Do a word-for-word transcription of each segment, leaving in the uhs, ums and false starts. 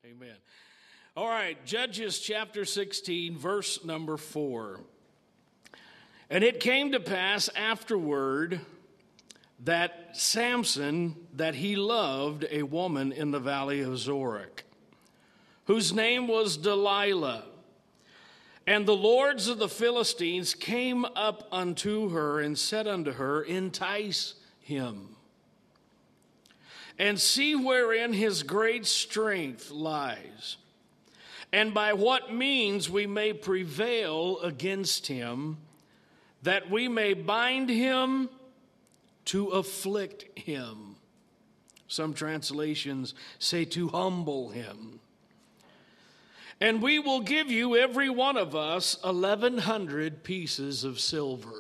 Amen. All right, Judges chapter sixteen, verse number four. And it came to pass afterward that Samson, that he loved a woman in the valley of Zorek, whose name was Delilah. And the lords of the Philistines came up unto her and said unto her, Entice him, and see wherein his great strength lies, and by what means we may prevail against him, that we may bind him to afflict him. Some translations say to humble him. And we will give you, every one of us, eleven hundred pieces of silver.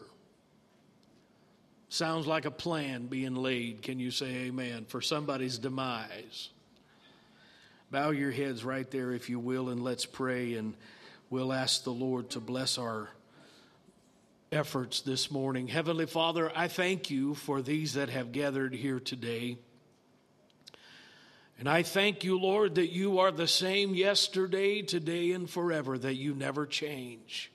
Sounds like a plan being laid, can you say amen, for somebody's demise. Bow your heads right there if you will, and let's pray, and we'll ask the Lord to bless our efforts this morning. Heavenly Father, I thank you for these that have gathered here today. And I thank you, Lord, that you are the same yesterday, today, and forever, that you never change.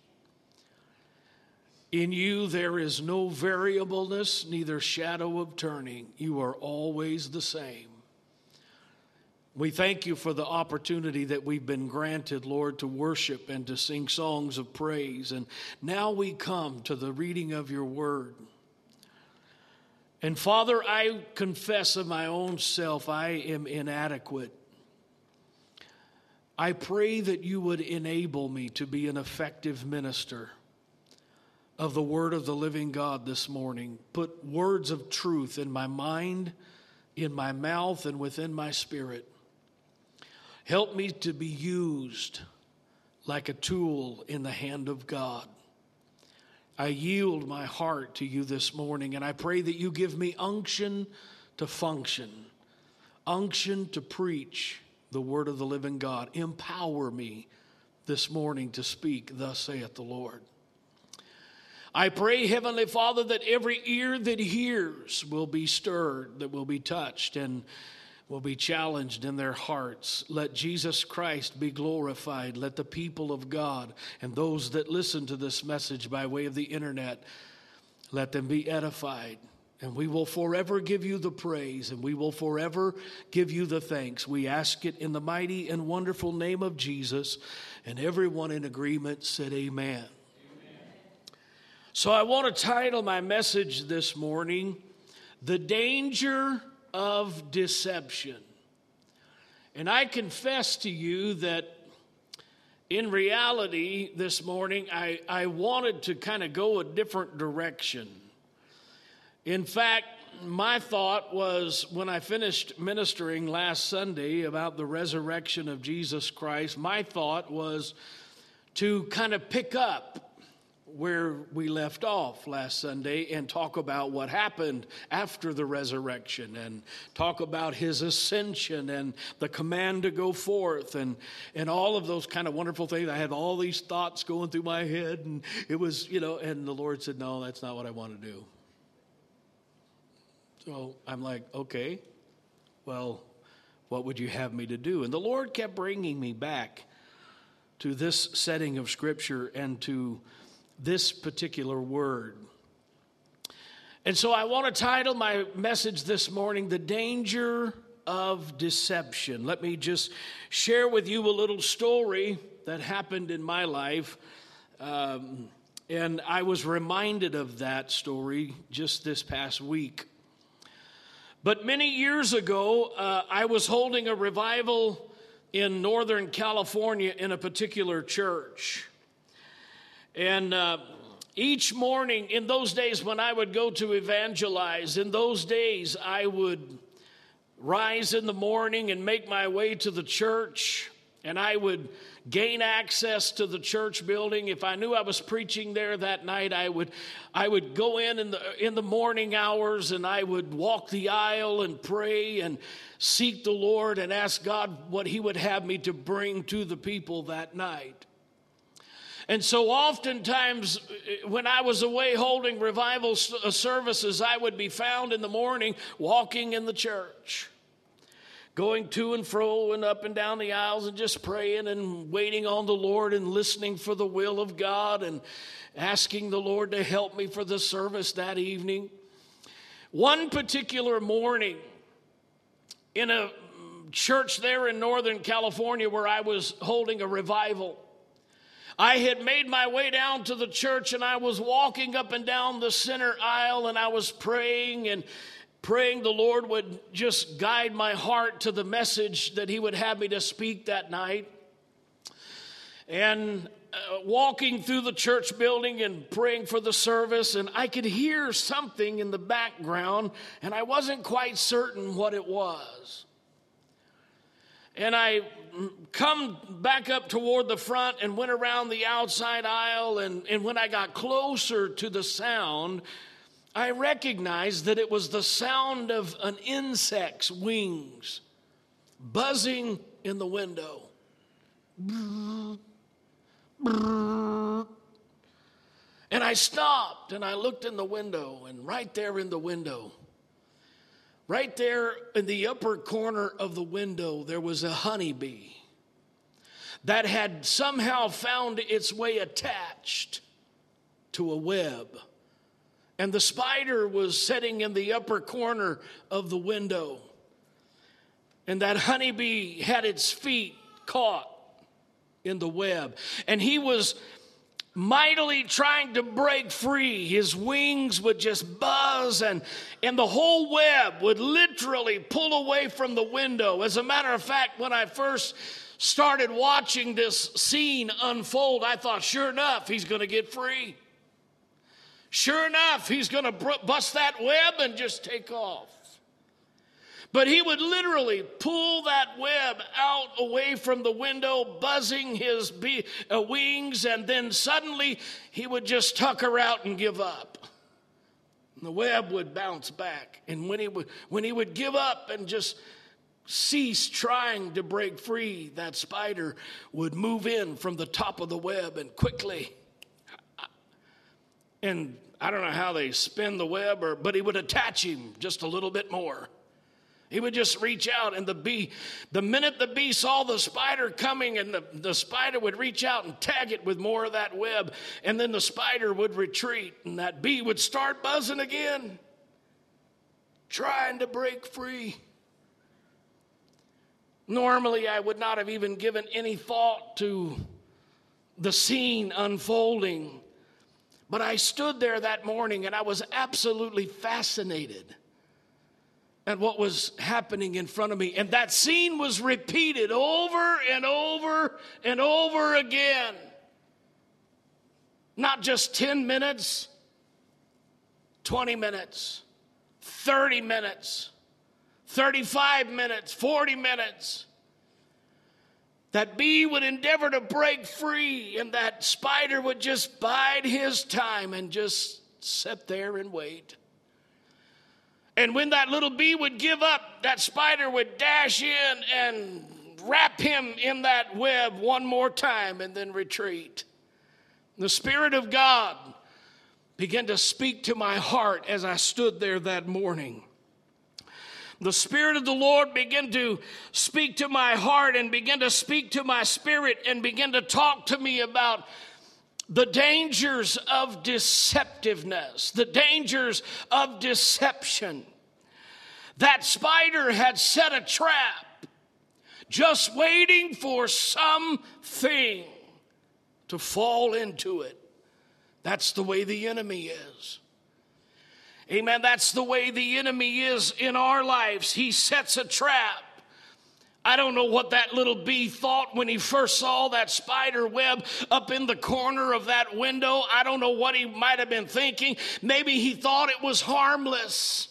In you there is no variableness, neither shadow of turning. You are always the same. We thank you for the opportunity that we've been granted, Lord, to worship and to sing songs of praise. And now we come to the reading of your word. And Father, I confess of my own self, I am inadequate. I pray that you would enable me to be an effective minister of the word of the living God this morning. Put words of truth in my mind, in my mouth, and within my spirit. Help me to be used like a tool in the hand of God. I yield my heart to you this morning, and I pray that you give me unction to function, unction to preach the word of the living God. Empower me this morning to speak, thus saith the Lord. I pray, Heavenly Father, that every ear that hears will be stirred, that will be touched, and will be challenged in their hearts. Let Jesus Christ be glorified. Let the people of God and those that listen to this message by way of the internet, let them be edified. And we will forever give you the praise, and we will forever give you the thanks. We ask it in the mighty and wonderful name of Jesus. And everyone in agreement said amen. So I want to title my message this morning, The Danger of Deception. And I confess to you that in reality this morning, I, I wanted to kind of go a different direction. In fact, my thought was when I finished ministering last Sunday about the resurrection of Jesus Christ, my thought was to kind of pick up where we left off last Sunday and talk about what happened after the resurrection and talk about his ascension and the command to go forth and, and all of those kind of wonderful things. I had all these thoughts going through my head, and it was, you know, and the Lord said, no, that's not what I want to do. So I'm like, okay, well, what would you have me to do? And the Lord kept bringing me back to this setting of Scripture and to this particular word. And so I want to title my message this morning, The Danger of Deception. Let me just share with you a little story that happened in my life. Um, and I was reminded of that story just this past week. But many years ago, uh, I was holding a revival in Northern California in a particular church. And uh, each morning, in those days when I would go to evangelize, in those days I would rise in the morning and make my way to the church, and I would gain access to the church building. If I knew I was preaching there that night, I would I would go in in the, in the morning hours, and I would walk the aisle and pray and seek the Lord and ask God what he would have me to bring to the people that night. And so oftentimes when I was away holding revival services, I would be found in the morning walking in the church, going to and fro and up and down the aisles and just praying and waiting on the Lord and listening for the will of God and asking the Lord to help me for the service that evening. One particular morning in a church there in Northern California where I was holding a revival, I had made my way down to the church and I was walking up and down the center aisle and I was praying and praying the Lord would just guide my heart to the message that he would have me to speak that night. And uh, walking through the church building and praying for the service, and I could hear something in the background and I wasn't quite certain what it was. And I come back up toward the front and went around the outside aisle. And, and when I got closer to the sound, I recognized that it was the sound of an insect's wings buzzing in the window. And I stopped and I looked in the window, and right there in the window, right there in the upper corner of the window, there was a honeybee that had somehow found its way attached to a web. And the spider was sitting in the upper corner of the window. And that honeybee had its feet caught in the web. And he was mightily trying to break free. His wings would just buzz, and, and the whole web would literally pull away from the window. As a matter of fact, when I first started watching this scene unfold, I thought, sure enough, he's going to get free. Sure enough, he's going to bust that web and just take off. But he would literally pull that web out away from the window, buzzing his be- uh, wings, and then suddenly he would just tucker out and give up. And the web would bounce back. And when he would, when he would give up and just cease trying to break free, that spider would move in from the top of the web and quickly, and I don't know how they spin the web, or but he would attach him just a little bit more. He would just reach out, and the bee, the minute the bee saw the spider coming, and the, the spider would reach out and tag it with more of that web, and then the spider would retreat, and that bee would start buzzing again, trying to break free. Normally, I would not have even given any thought to the scene unfolding, but I stood there that morning, and I was absolutely fascinated at what was happening in front of me. And that scene was repeated over and over and over again. Not just ten minutes, twenty minutes, thirty minutes, thirty-five minutes, forty minutes. That bee would endeavor to break free, and that spider would just bide his time and just sit there and wait. And when that little bee would give up, that spider would dash in and wrap him in that web one more time and then retreat. The Spirit of God began to speak to my heart as I stood there that morning. The Spirit of the Lord began to speak to my heart and began to speak to my spirit and began to talk to me about the dangers of deceptiveness, the dangers of deception. That spider had set a trap, just waiting for something to fall into it. That's the way the enemy is. Amen. That's the way the enemy is in our lives. He sets a trap. I don't know what that little bee thought when he first saw that spider web up in the corner of that window. I don't know what he might have been thinking. Maybe he thought it was harmless.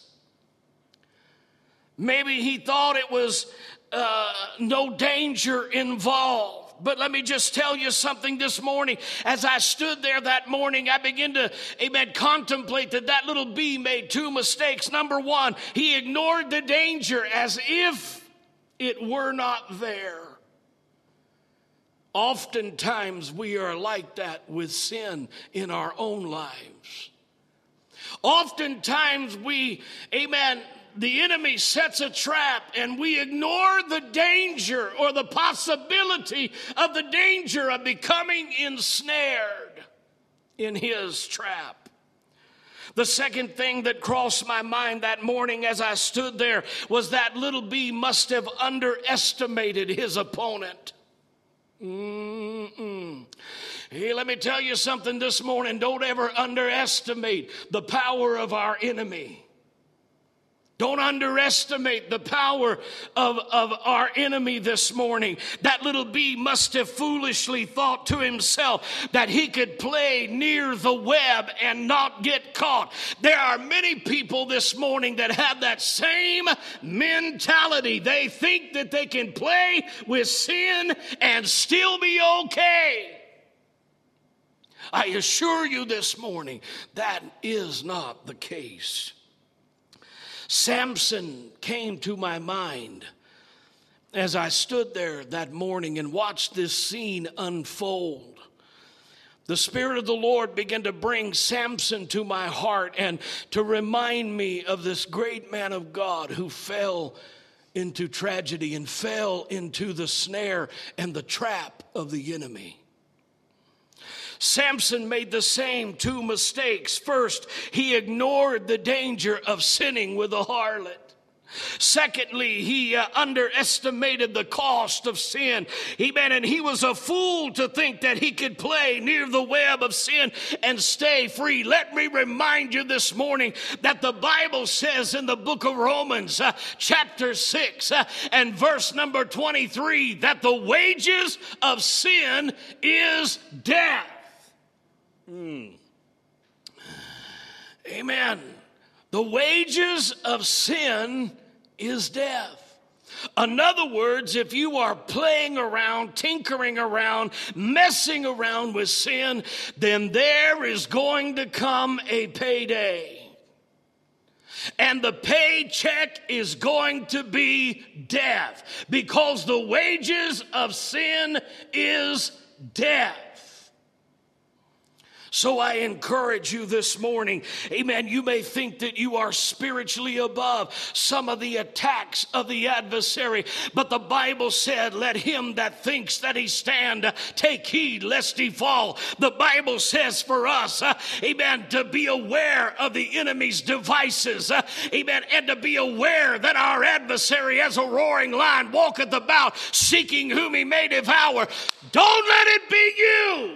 Maybe he thought it was uh, no danger involved. But let me just tell you something this morning. As I stood there that morning, I began to, amen, contemplate that that little bee made two mistakes. Number one, he ignored the danger as if it were not there. Oftentimes we are like that with sin in our own lives. Oftentimes we, amen, the enemy sets a trap and we ignore the danger or the possibility of the danger of becoming ensnared in his trap. The second thing that crossed my mind that morning as I stood there was that little bee must have underestimated his opponent. Mm-mm. Hey, let me tell you something this morning. Don't ever underestimate the power of our enemy. Don't underestimate the power of, of our enemy this morning. That little bee must have foolishly thought to himself that he could play near the web and not get caught. There are many people this morning that have that same mentality. They think that they can play with sin and still be okay. I assure you this morning, that is not the case. Samson came to my mind as I stood there that morning and watched this scene unfold. The Spirit of the Lord began to bring Samson to my heart and to remind me of this great man of God who fell into tragedy and fell into the snare and the trap of the enemy. Samson made the same two mistakes. First, he ignored the danger of sinning with a harlot. Secondly, he uh, underestimated the cost of sin. Amen. And he was a fool to think that he could play near the web of sin and stay free. Let me remind you this morning that the Bible says in the book of Romans, uh, chapter six uh, and verse number twenty-three, that the wages of sin is death. Hmm. Amen. The wages of sin is death. In other words, if you are playing around, tinkering around, messing around with sin, then there is going to come a payday. And the paycheck is going to be death, because the wages of sin is death. So I encourage you this morning, amen, you may think that you are spiritually above some of the attacks of the adversary, but the Bible said, let him that thinks that he stand take heed lest he fall. The Bible says for us, uh, amen, to be aware of the enemy's devices, uh, amen, and to be aware that our adversary as a roaring lion walketh about seeking whom he may devour. Don't let it be you.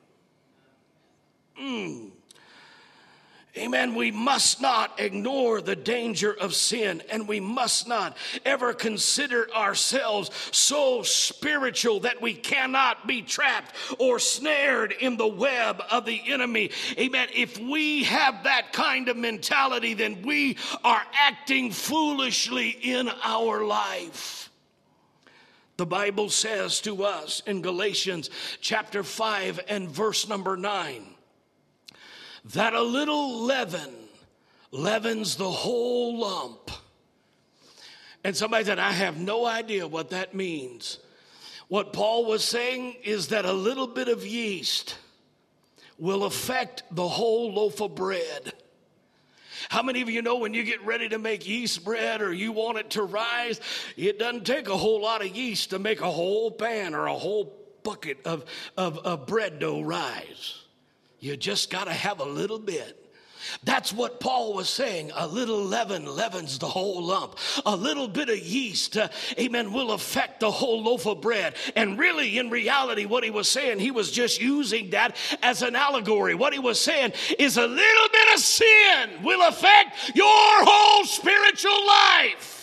Mm. Amen. We must not ignore the danger of sin, and we must not ever consider ourselves so spiritual that we cannot be trapped or snared in the web of the enemy. Amen. If we have that kind of mentality, then we are acting foolishly in our life. The Bible says to us in Galatians chapter five and verse number nine, that a little leaven leavens the whole lump. And somebody said, I have no idea what that means. What Paul was saying is that a little bit of yeast will affect the whole loaf of bread. How many of you know when you get ready to make yeast bread or you want it to rise, it doesn't take a whole lot of yeast to make a whole pan or a whole bucket of, of, of bread dough rise. You just got to have a little bit. That's what Paul was saying. A little leaven leavens the whole lump. A little bit of yeast, uh, amen, will affect the whole loaf of bread. And really, in reality, what he was saying, he was just using that as an allegory. What he was saying is a little bit of sin will affect your whole spiritual life.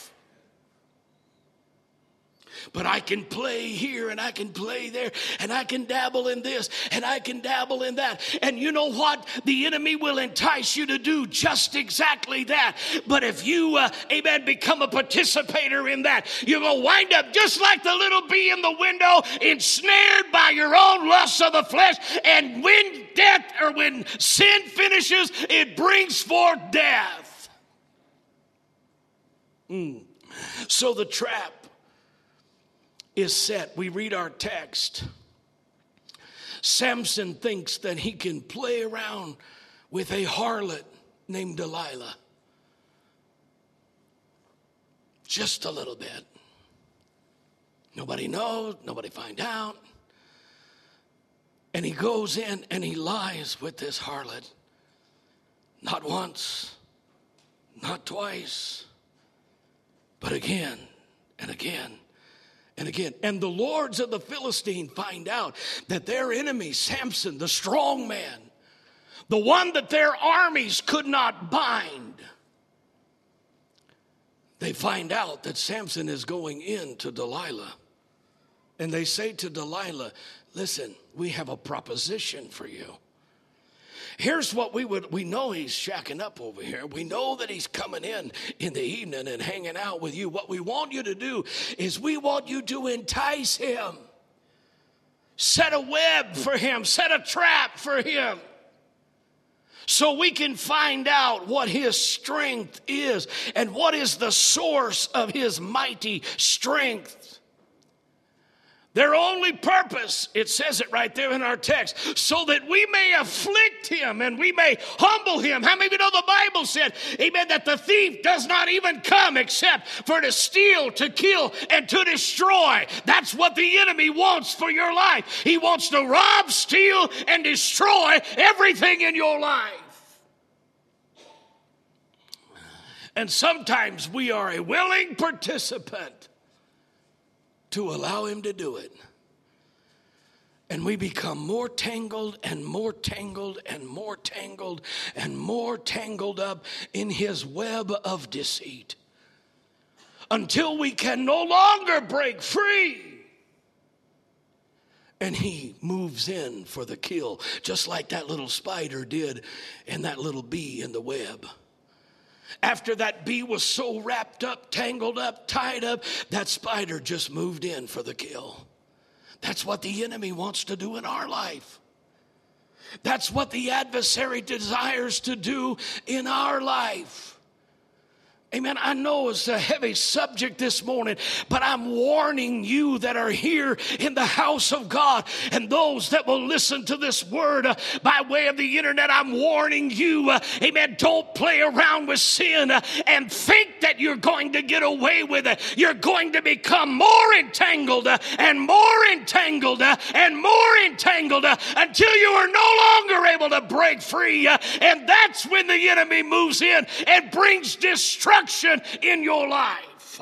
But I can play here and I can play there and I can dabble in this and I can dabble in that. And you know what? The enemy will entice you to do just exactly that. But if you, uh, amen, become a participator in that, you're going to wind up just like the little bee in the window, ensnared by your own lusts of the flesh. And when death or when sin finishes, it brings forth death. Mm. So the trap is set. We read our text. Samson thinks that he can play around with a harlot named Delilah. just a little bit. Nobody knows, nobody find out. And he goes in and he lies with this harlot. Not once, not twice, but again and again and again. And the lords of the Philistine find out that their enemy, Samson, the strong man, the one that their armies could not bind, they find out that Samson is going in to Delilah. And they say to Delilah, listen, we have a proposition for you. Here's what we would, we know he's shacking up over here. We know that he's coming in in the evening and hanging out with you. What we want you to do is we want you to entice him. Set a web for him. Set a trap for him. So we can find out what his strength is and what is the source of his mighty strength. Their only purpose, it says it right there in our text, so that we may afflict him and we may humble him. How many of you know the Bible said, amen, that the thief does not even come except for to steal, to kill, and to destroy. That's what the enemy wants for your life. He wants to rob, steal, and destroy everything in your life. And sometimes we are a willing participant to allow him to do it. And we become more tangled and more tangled and more tangled and more tangled up in his web of deceit until we can no longer break free. And he moves in for the kill, just like that little spider did and that little bee in the web. After that bee was so wrapped up, tangled up, tied up, that spider just moved in for the kill. That's what the enemy wants to do in our life. That's what the adversary desires to do in our life. Amen. I know it's a heavy subject this morning, but I'm warning you that are here in the house of God and those that will listen to this word uh, by way of the internet. I'm warning you, uh, amen, don't play around with sin uh, and think that you're going to get away with it. You're going to become more entangled uh, and more entangled uh, and more entangled uh, until you are no longer able to break free. Uh, and that's when the enemy moves in and brings destruction in your life.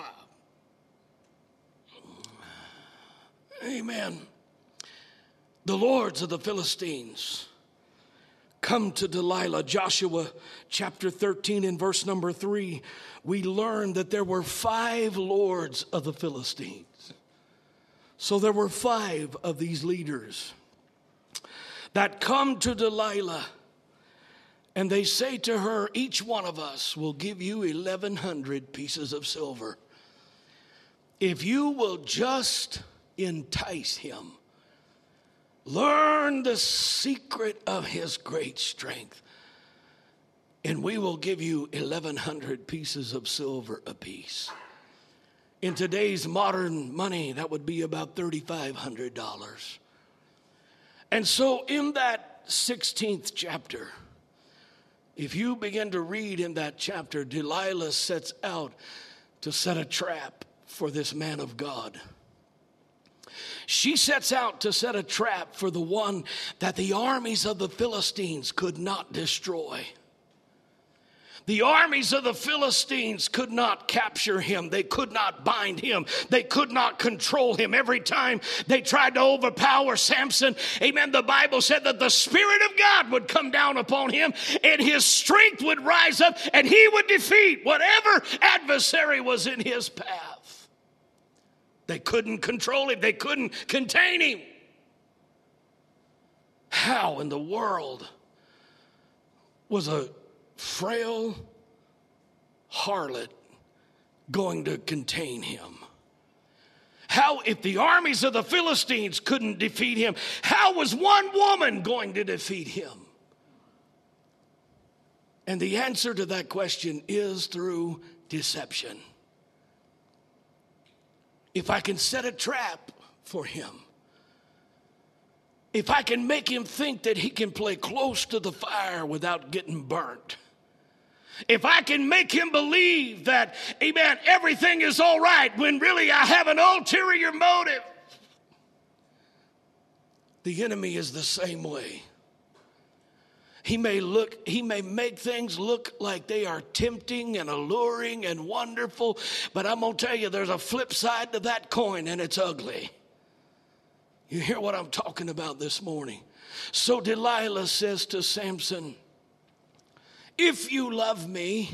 Amen. The lords of the Philistines come to Delilah. Joshua chapter thirteen and verse number three, we learn that there were five lords of the Philistines. So there were five of these leaders that come to Delilah. And they say to her, each one of us will give you eleven hundred pieces of silver if you will just entice him. Learn the secret of his great strength, and we will give you eleven hundred pieces of silver apiece. In today's modern money, that would be about thirty-five hundred dollars. And so in that sixteenth chapter, if you begin to read in that chapter, Delilah sets out to set a trap for this man of God. She sets out to set a trap for the one that the armies of the Philistines could not destroy. The armies of the Philistines could not capture him. They could not bind him. They could not control him. Every time they tried to overpower Samson, amen, the Bible said that the Spirit of God would come down upon him and his strength would rise up and he would defeat whatever adversary was in his path. They couldn't control him. They couldn't contain him. How in the world was a frail harlot going to contain him? How, if the armies of the Philistines couldn't defeat him, how was one woman going to defeat him? And the answer to that question is through deception. If I can set a trap for him, if I can make him think that he can play close to the fire without getting burnt, if I can make him believe that, amen, everything is all right when really I have an ulterior motive. The enemy is the same way. He may look, he may make things look like they are tempting and alluring and wonderful, but I'm going to tell you there's a flip side to that coin, and it's ugly. You hear what I'm talking about this morning? So Delilah says to Samson, if you love me,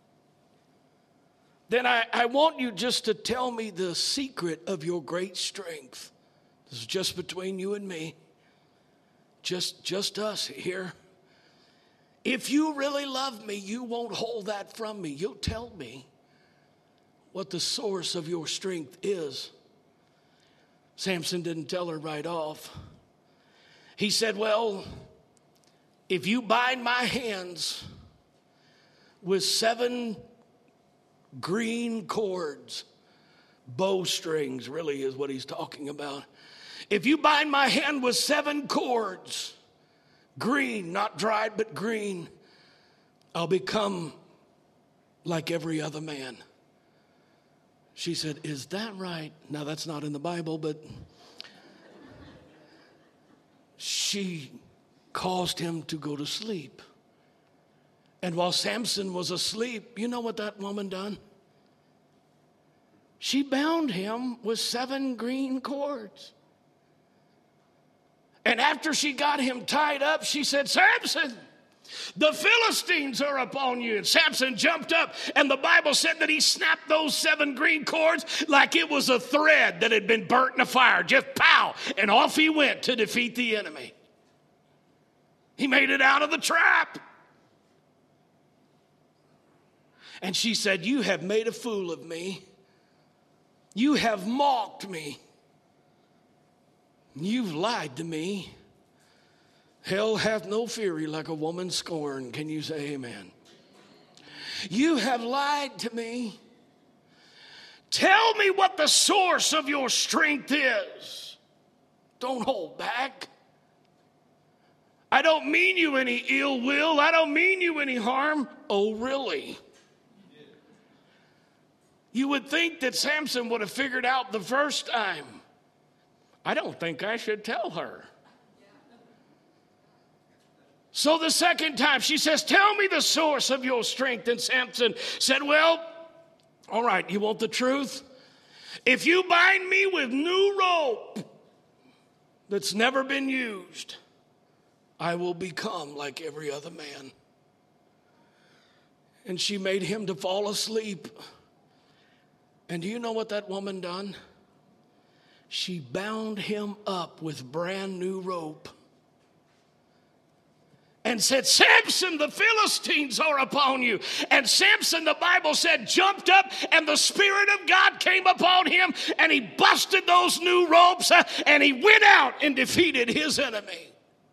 then I, I want you just to tell me the secret of your great strength. This is just between you and me. Just, just us here. If you really love me, you won't hold that from me. You'll tell me what the source of your strength is. Samson didn't tell her right off. He said, well, if you bind my hands with seven green cords, bowstrings really is what he's talking about. If you bind my hand with seven cords, green, not dried, but green, I'll become like every other man. She said, is that right? Now, that's not in the Bible, but she caused him to go to sleep. And while Samson was asleep, you know what that woman done? She bound him with seven green cords. And after she got him tied up, she said, Samson, the Philistines are upon you. And Samson jumped up, and the Bible said that he snapped those seven green cords like it was a thread that had been burnt in a fire. Just pow, and off he went to defeat the enemy. He made it out of the trap. And she said, you have made a fool of me. You have mocked me. You've lied to me. Hell hath no fury like a woman scorned. Can you say amen? You have lied to me. Tell me what the source of your strength is. Don't hold back. I don't mean you any ill will. I don't mean you any harm. Oh, really? You would think that Samson would have figured out the first time. I don't think I should tell her. So the second time she says, tell me the source of your strength. And Samson said, well, all right, you want the truth? If you bind me with new rope that's never been used, I will become like every other man. And she made him to fall asleep. And do you know what that woman done? She bound him up with brand new rope and said, Samson, the Philistines are upon you. And Samson, the Bible said, jumped up, and the Spirit of God came upon him, and he busted those new ropes, uh, and he went out and defeated his enemy.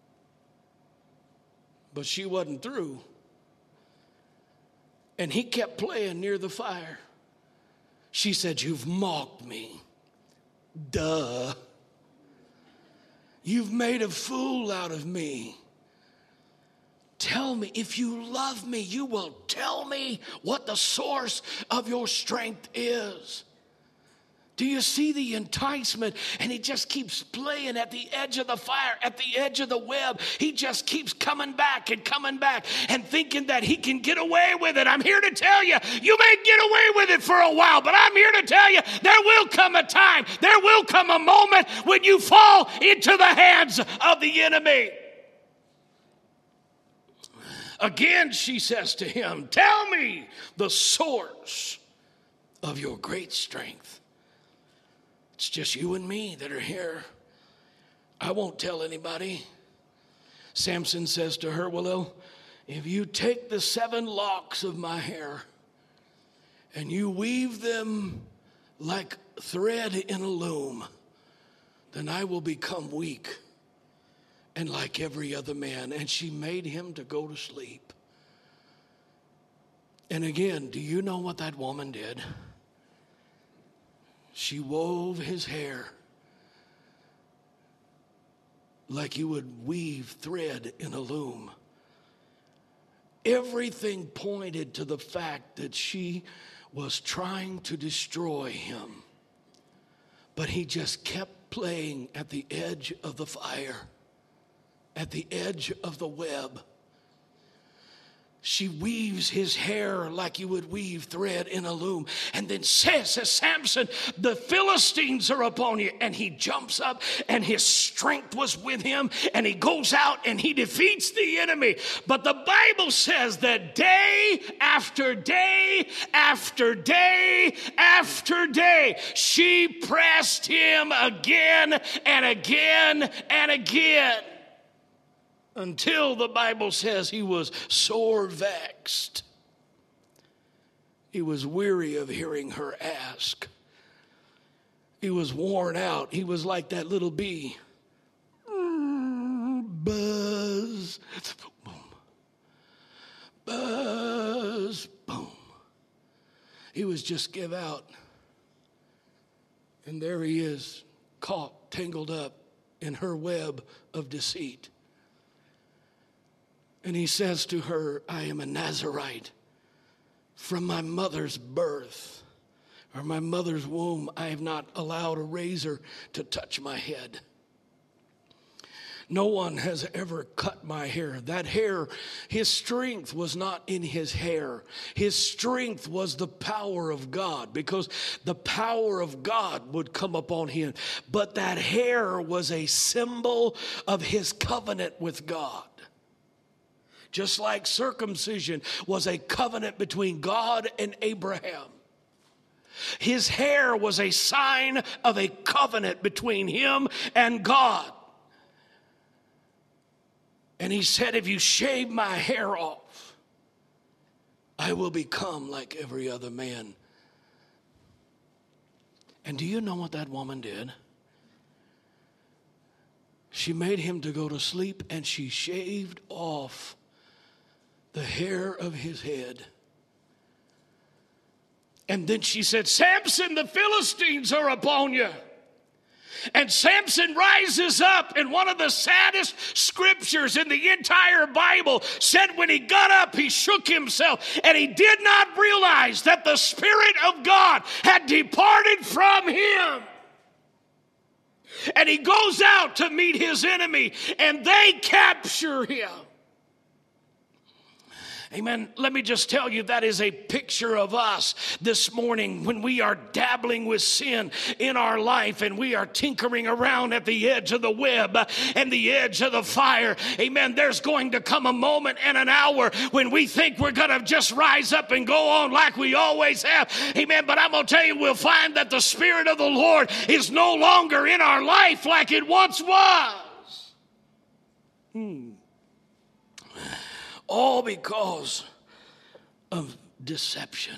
But she wasn't through. And he kept playing near the fire. She said, you've mocked me. Duh. You've made a fool out of me. Tell me, if you love me, you will tell me what the source of your strength is. Do you see the enticement? And he just keeps playing at the edge of the fire, at the edge of the web. He just keeps coming back and coming back and thinking that he can get away with it. I'm here to tell you, you may get away with it for a while, but I'm here to tell you, there will come a time, there will come a moment when you fall into the hands of the enemy. Again, she says to him, tell me the source of your great strength. It's just you and me that are here. I won't tell anybody. Samson says to her, well, if you take the seven locks of my hair and you weave them like thread in a loom, then I will become weak and like every other man. And she made him to go to sleep. And again, do you know what that woman did? She wove his hair like you would weave thread in a loom. Everything pointed to the fact that she was trying to destroy him. But he just kept playing at the edge of the fire, at the edge of the web. She weaves his hair like you would weave thread in a loom, and then says, says, Samson, the Philistines are upon you. And he jumps up, and his strength was with him, and he goes out and he defeats the enemy. But the Bible says that day after day after day after day, she pressed him again and again and again, until the Bible says he was sore vexed. He was weary of hearing her ask. He was worn out. He was like that little bee. Buzz, boom. Buzz, boom. He was just give out. And there he is, caught, tangled up in her web of deceit. And he says to her, I am a Nazarite. From my mother's birth, or my mother's womb, I have not allowed a razor to touch my head. No one has ever cut my hair. That hair, his strength was not in his hair. His strength was the power of God, because the power of God would come upon him. But that hair was a symbol of his covenant with God. Just like circumcision was a covenant between God and Abraham. His hair was a sign of a covenant between him and God. And he said, if you shave my hair off, I will become like every other man. And do you know what that woman did? She made him to go to sleep, and she shaved off the hair of his head. And then she said, Samson, the Philistines are upon you. And Samson rises up, and one of the saddest scriptures in the entire Bible said when he got up, he shook himself, and he did not realize that the Spirit of God had departed from him. And he goes out to meet his enemy, and they capture him. Amen. Let me just tell you, that is a picture of us this morning when we are dabbling with sin in our life, and we are tinkering around at the edge of the web and the edge of the fire. Amen. There's going to come a moment and an hour when we think we're going to just rise up and go on like we always have. Amen. But I'm going to tell you, we'll find that the Spirit of the Lord is no longer in our life like it once was. Hmm. All because of deception.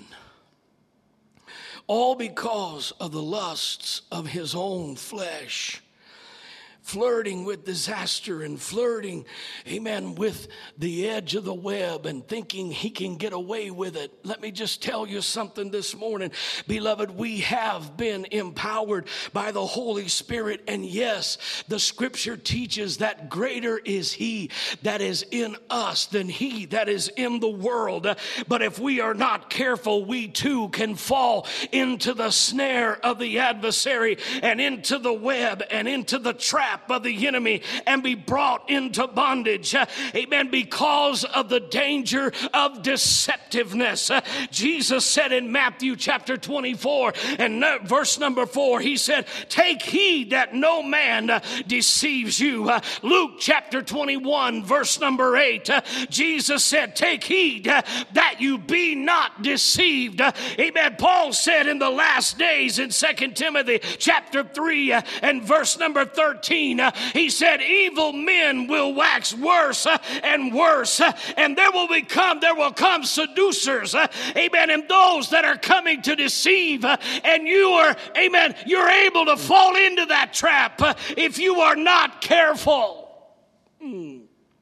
All because of the lusts of his own flesh. Flirting with disaster and flirting, amen, with the edge of the web and thinking he can get away with it. Let me just tell you something this morning. Beloved, we have been empowered by the Holy Spirit. And yes, the scripture teaches that greater is he that is in us than he that is in the world. But if we are not careful, we too can fall into the snare of the adversary and into the web and into the trap of the enemy and be brought into bondage. Uh, amen. Because of the danger of deceptiveness. Uh, Jesus said in Matthew chapter twenty-four and no, verse number four, he said, take heed that no man uh, deceives you. Uh, Luke chapter twenty-one verse number eight, uh, Jesus said, take heed uh, that you be not deceived. Uh, amen. Paul said in the last days in Second Timothy chapter three uh, and verse number thirteen, Uh, he said, evil men will wax worse uh, and worse, uh, and there will become, there will come seducers, uh, amen, and those that are coming to deceive, uh, and you are, amen, you're able to fall into that trap uh, if you are not careful. Hmm.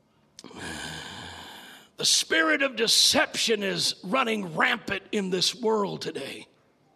The spirit of deception is running rampant in this world today.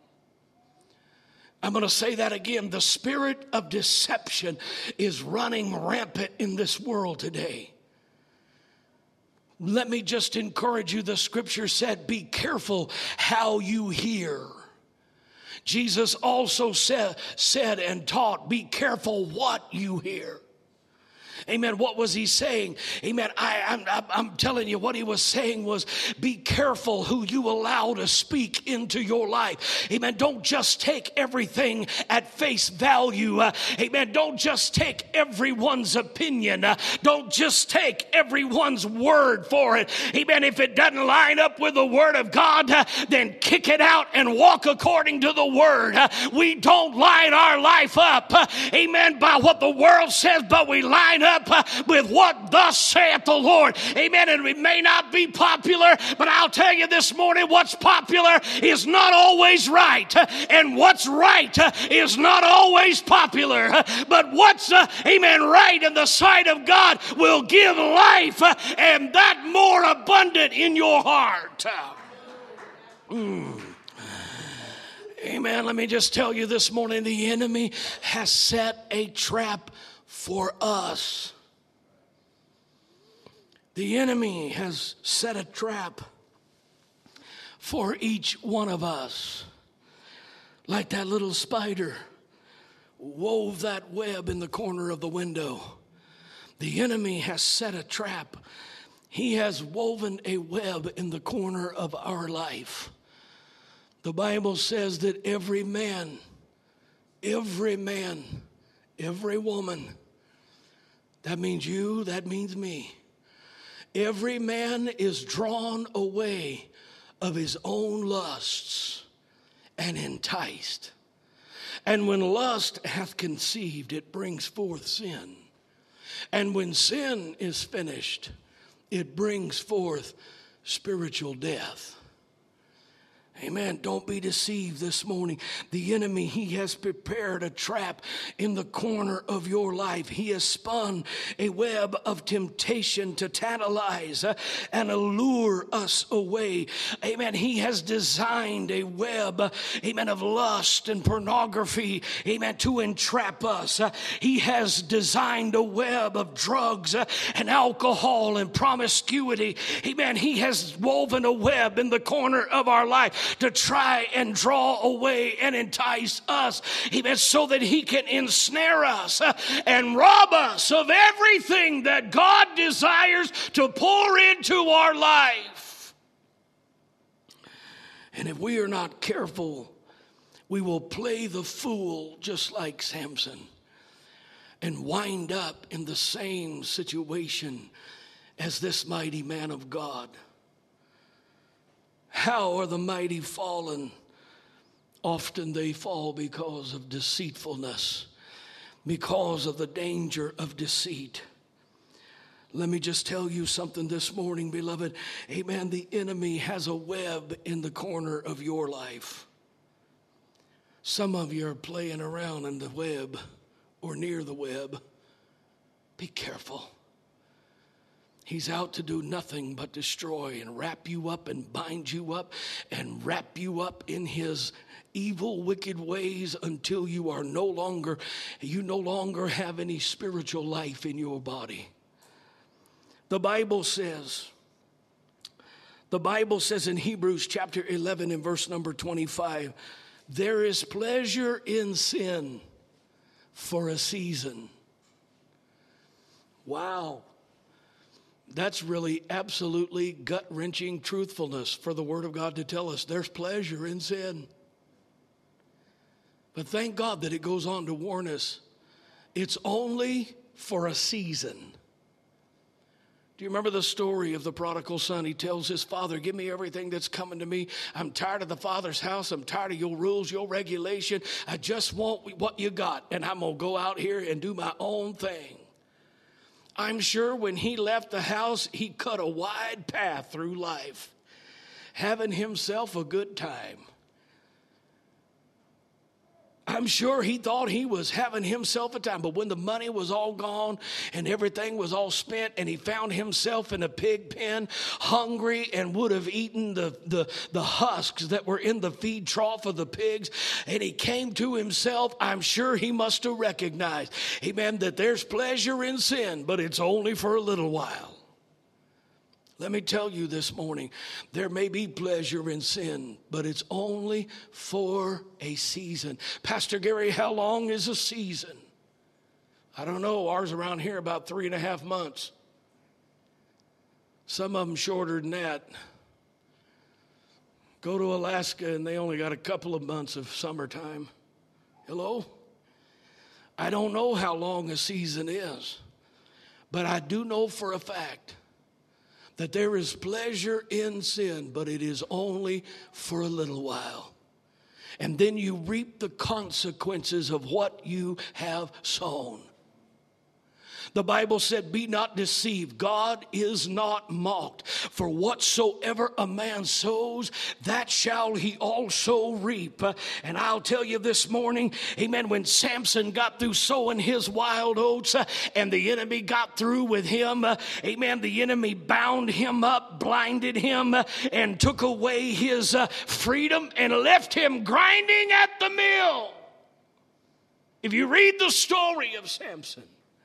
I'm going to say that again. The spirit of deception is running rampant in this world today. Let me just encourage you. The scripture said, be careful how you hear. Jesus also said, said and taught, be careful what you hear. Amen. What was he saying? Amen. I, I'm, I'm telling you, what he was saying was, be careful who you allow to speak into your life. Amen. Don't just take everything at face value. Uh, amen. Don't just take everyone's opinion. Uh, don't just take everyone's word for it. Amen. If it doesn't line up with the word of God, uh, then kick it out and walk according to the word. Uh, we don't line our life up, uh, amen, by what the world says, but we line up with what thus saith the Lord. Amen. And it may not be popular, but I'll tell you this morning, what's popular is not always right. And what's right is not always popular. But what's, uh, amen, right in the sight of God will give life, and that more abundant in your heart. Mm. Amen. Let me just tell you this morning, the enemy has set a trap for us. The enemy has set a trap for each one of us. Like that little spider wove that web in the corner of the window. The enemy has set a trap. He has woven a web in the corner of our life. The Bible says that every man, every man, every woman, that means you, that means me. Every man is drawn away of his own lusts and enticed. And when lust hath conceived, it brings forth sin. And when sin is finished, it brings forth spiritual death. Amen. Don't be deceived this morning. The enemy, he has prepared a trap in the corner of your life. He has spun a web of temptation to tantalize uh, and allure us away. Amen. He has designed a web, uh, amen, of lust and pornography, amen, to entrap us. Uh, he has designed a web of drugs uh, and alcohol and promiscuity. Amen. He has woven a web in the corner of our life to try and draw away and entice us, amen, so that he can ensnare us uh, and rob us of everything that God desires to pour into our life. And if we are not careful, we will play the fool just like Samson and wind up in the same situation as this mighty man of God. How are the mighty fallen? Often they fall because of deceitfulness, because of the danger of deceit. Let me just tell you something this morning, beloved. Amen. The enemy has a web in the corner of your life. Some of you are playing around in the web or near the web. Be careful. He's out to do nothing but destroy and wrap you up and bind you up and wrap you up in his evil, wicked ways until you are no longer, you no longer have any spiritual life in your body. The Bible says, the Bible says in Hebrews chapter eleven and verse number twenty-five, there is pleasure in sin for a season. Wow. That's really absolutely gut-wrenching truthfulness for the Word of God to tell us. There's pleasure in sin. But thank God that it goes on to warn us, it's only for a season. Do you remember the story of the prodigal son? He tells his father, give me everything that's coming to me. I'm tired of the father's house. I'm tired of your rules, your regulation. I just want what you got, and I'm going to go out here and do my own thing. I'm sure when he left the house, he cut a wide path through life, having himself a good time. I'm sure he thought he was having himself a time, but when the money was all gone and everything was all spent and he found himself in a pig pen, hungry, and would have eaten the, the, the husks that were in the feed trough of the pigs, and he came to himself, I'm sure he must have recognized, amen, that there's pleasure in sin, but it's only for a little while. Let me tell you this morning, there may be pleasure in sin, but it's only for a season. Pastor Gary, how long is a season? I don't know. Ours around here about three and a half months. Some of them shorter than that. Go to Alaska and they only got a couple of months of summertime. Hello? I don't know how long a season is, but I do know for a fact that there is pleasure in sin, but it is only for a little while. And then you reap the consequences of what you have sown. The Bible said, be not deceived. God is not mocked. For whatsoever a man sows, that shall he also reap. And I'll tell you this morning, amen, when Samson got through sowing his wild oats uh, and the enemy got through with him, uh, amen, the enemy bound him up, blinded him, uh, and took away his uh, freedom and left him grinding at the mill. If you read the story of Samson,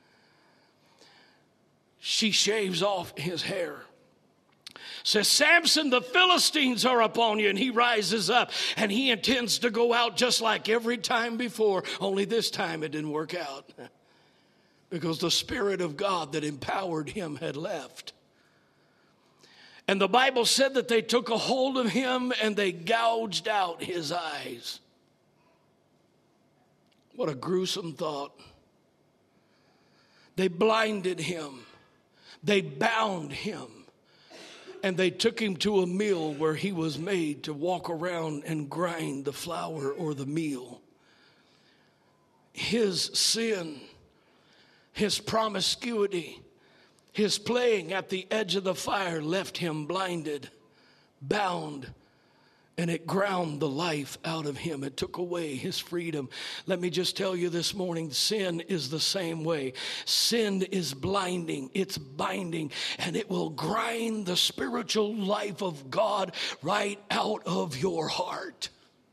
she shaves off his hair. Says, Samson, the Philistines are upon you. And he rises up and he intends to go out just like every time before. Only this time it didn't work out. Because the Spirit of God that empowered him had left. And the Bible said that they took a hold of him and they gouged out his eyes. What a gruesome thought. They blinded him. They bound him, and they took him to a mill where he was made to walk around and grind the flour or the meal. His sin, his promiscuity, his playing at the edge of the fire left him blinded, bound, and it ground the life out of him. It took away his freedom. Let me just tell you this morning, sin is the same way. Sin is blinding, it's binding, and it will grind the spiritual life of God right out of your heart.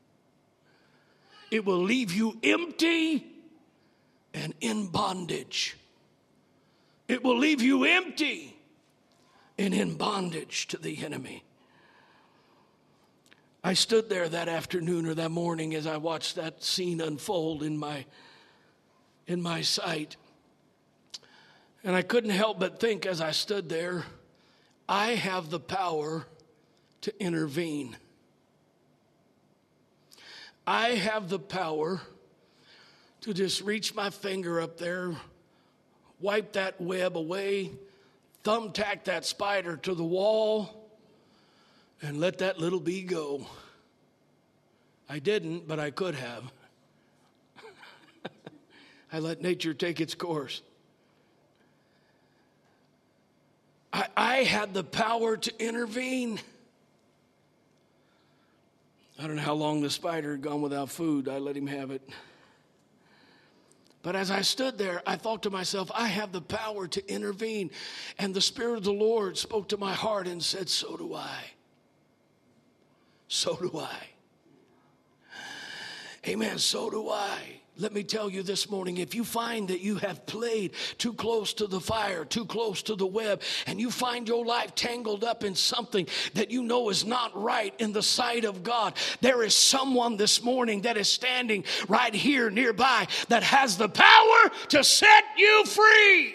It will leave you empty and in bondage. It will leave you empty and in bondage to the enemy. I stood there that afternoon or that morning as I watched that scene unfold in my, in my sight. And I couldn't help but think as I stood there, I have the power to intervene. I have the power to just reach my finger up there, wipe that web away, thumbtack that spider to the wall, and let that little bee go. I didn't, but I could have. I let nature take its course. I, I had the power to intervene. I don't know how long the spider had gone without food. I let him have it. But as I stood there, I thought to myself, I have the power to intervene. And the Spirit of the Lord spoke to my heart and said, so do I. So do I. Amen. So do I. Let me tell you this morning, if you find that you have played too close to the fire, too close to the web, and you find your life tangled up in something that you know is not right in the sight of God, there is someone this morning that is standing right here nearby that has the power to set you free.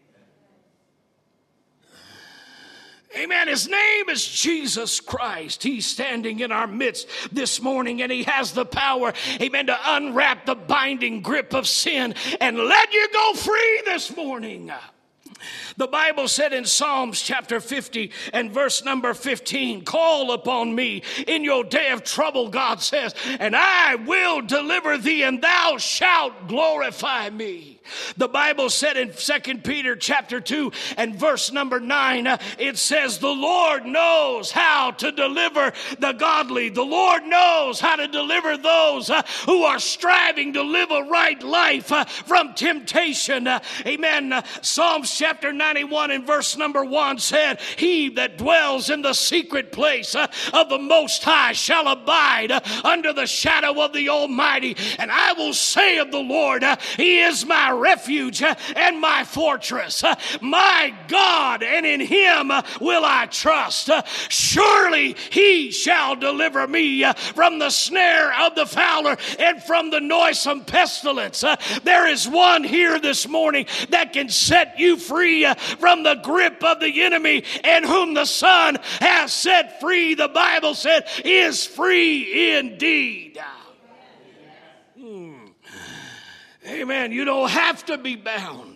Amen. His name is Jesus Christ. He's standing in our midst this morning, and he has the power, amen, to unwrap the binding grip of sin and let you go free this morning. The Bible said in Psalms chapter fifty and verse number fifteen, call upon me in your day of trouble, God says, and I will deliver thee, and thou shalt glorify me. The Bible said in Second Peter chapter two and verse number nine, uh, it says, the Lord knows how to deliver the godly. The Lord knows how to deliver those uh, who are striving to live a right life uh, from temptation. Uh, amen. Uh, Psalms chapter ninety-one and verse number one said, he that dwells in the secret place uh, of the Most High shall abide uh, under the shadow of the Almighty. And I will say of the Lord, uh, he is my refuge and my fortress, my God, and in him will I trust. Surely he shall deliver me from the snare of the fowler and from the noisome pestilence. There is one here this morning that can set you free from the grip of the enemy, and whom the Son has set free, the Bible said, is free indeed. Hmm. Amen. You don't have to be bound,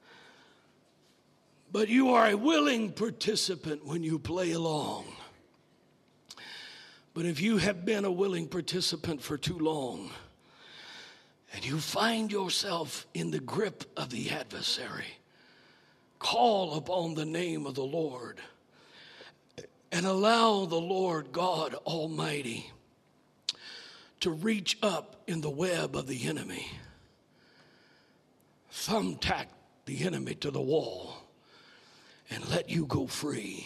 but you are a willing participant when you play along. But if you have been a willing participant for too long, and you find yourself in the grip of the adversary, call upon the name of the Lord and allow the Lord God Almighty to reach up in the web of the enemy. Thumbtack the enemy to the wall and let you go free.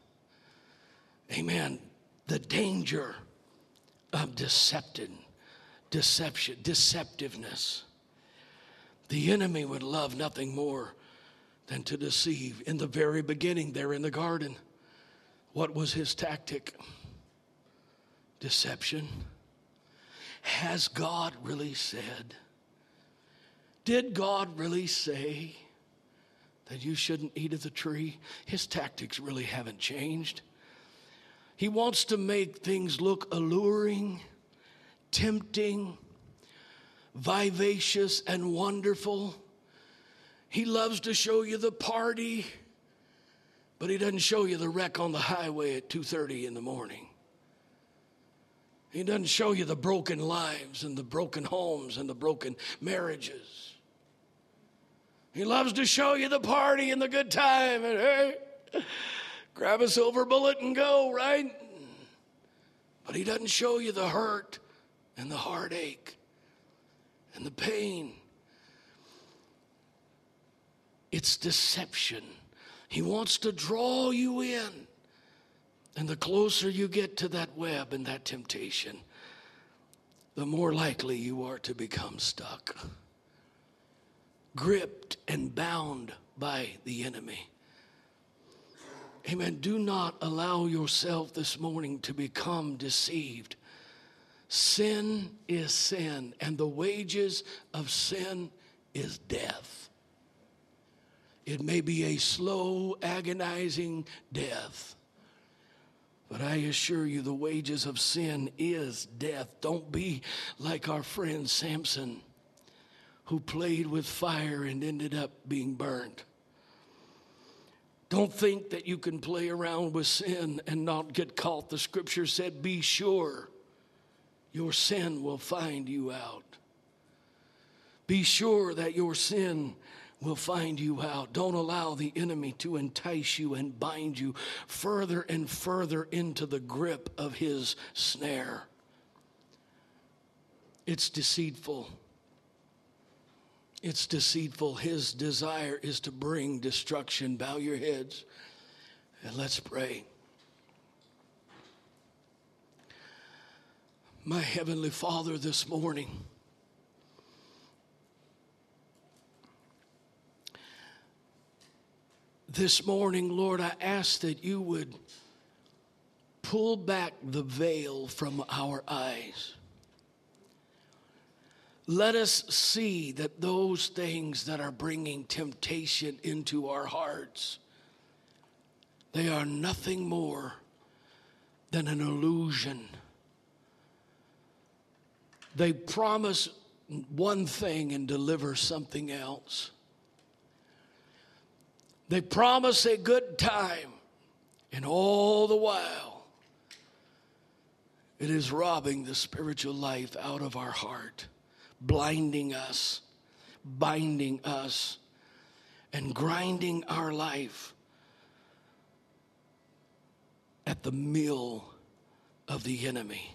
Amen. The danger of deception, deception, deceptiveness. The enemy would love nothing more than to deceive. In the very beginning, there in the garden, what was his tactic? Deception. Has God really said? Did God really say that you shouldn't eat of the tree? His tactics really haven't changed. He wants to make things look alluring, tempting, vivacious, and wonderful. He loves to show you the party, but he doesn't show you the wreck on the highway at two thirty in the morning. He doesn't show you the broken lives and the broken homes and the broken marriages. He loves to show you the party and the good time and hey, grab a silver bullet and go, right? But he doesn't show you the hurt and the heartache and the pain. It's deception. He wants to draw you in. And the closer you get to that web and that temptation, the more likely you are to become stuck, gripped and bound by the enemy. Amen. Do not allow yourself this morning to become deceived. Sin is sin, and the wages of sin is death. It may be a slow, agonizing death, but I assure you the wages of sin is death. Don't be like our friend Samson, who played with fire and ended up being burned. Don't think that you can play around with sin and not get caught. The scripture said, be sure your sin will find you out. Be sure that your sin will find you out. Don't allow the enemy to entice you and bind you further and further into the grip of his snare. It's deceitful. It's deceitful. His desire is to bring destruction. Bow your heads and let's pray. My Heavenly Father, this morning, this morning, Lord, I ask that you would pull back the veil from our eyes. Let us see that those things that are bringing temptation into our hearts, they are nothing more than an illusion. They promise one thing and deliver something else. They promise a good time, and all the while, it is robbing the spiritual life out of our heart, blinding us, binding us, and grinding our life at the mill of the enemy.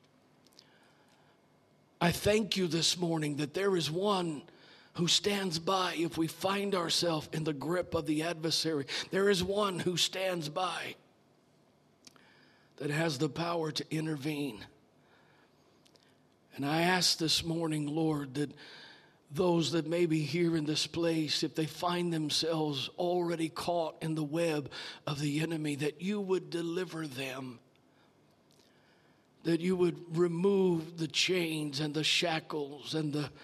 I thank you this morning that there is one who stands by if we find ourselves in the grip of the adversary. There is one who stands by that has the power to intervene. And I ask this morning, Lord, that those that may be here in this place, if they find themselves already caught in the web of the enemy, that you would deliver them, that you would remove the chains and the shackles and the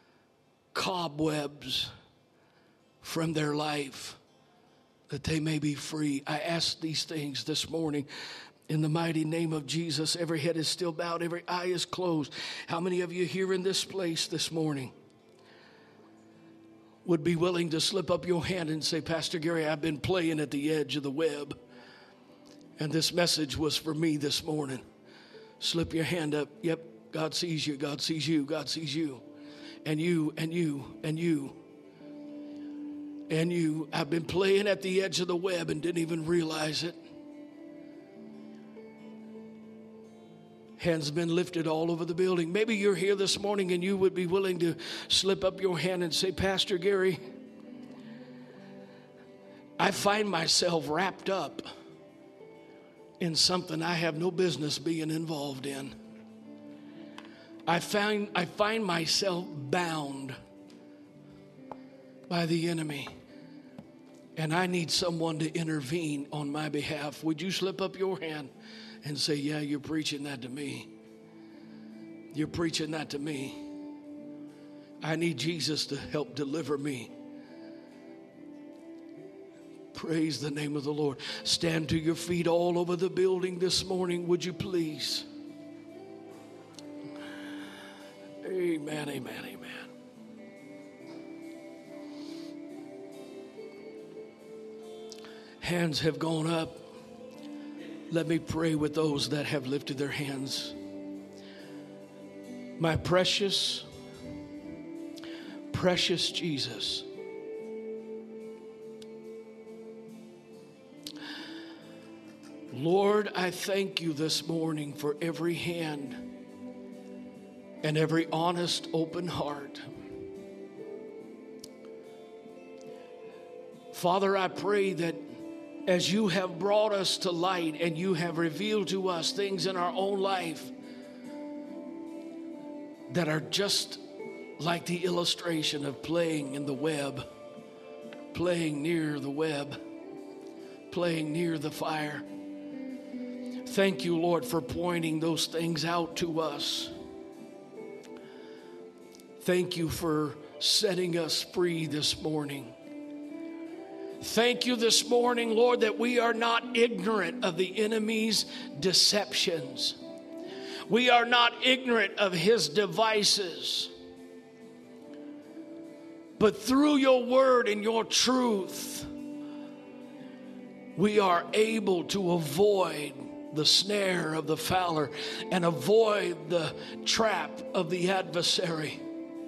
cobwebs from their life, that they may be free. I ask these things this morning in the mighty name of Jesus. Every head is still bowed, every eye is closed. How many of you here in this place this morning would be willing to slip up your hand and say, Pastor Gary, I've been playing at the edge of the web, and this message was for me this morning? Slip your hand up. Yep, God sees you, God sees you, God sees you. And you, and you, and you, and you. I've been playing at the edge of the web and didn't even realize it. Hands been lifted all over the building. Maybe you're here this morning and you would be willing to slip up your hand and say, Pastor Gary, I find myself wrapped up in something I have no business being involved in. I find, I find myself bound by the enemy, and I need someone to intervene on my behalf. Would you slip up your hand and say, yeah, you're preaching that to me. You're preaching that to me. I need Jesus to help deliver me. Praise the name of the Lord. Stand to your feet all over the building this morning, would you please? Amen, amen, amen. Hands have gone up. Let me pray with those that have lifted their hands. My precious, precious Jesus, Lord, I thank you this morning for every hand and every honest, open heart. Father, I pray that as you have brought us to light and you have revealed to us things in our own life that are just like the illustration of playing in the web, playing near the web, playing near the fire. Thank you, Lord, for pointing those things out to us. Thank you for setting us free this morning. Thank you this morning, Lord, that we are not ignorant of the enemy's deceptions. We are not ignorant of his devices. But through your word and your truth, we are able to avoid the snare of the fowler and avoid the trap of the adversary.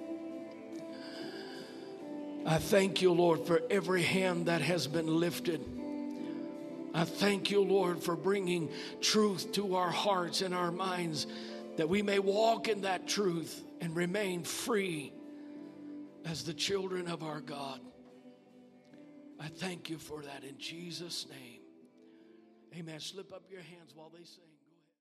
I thank you, Lord, for every hand that has been lifted. I thank you, Lord, for bringing truth to our hearts and our minds, that we may walk in that truth and remain free as the children of our God. I thank you for that in Jesus' name. Amen. Slip up your hands while they sing.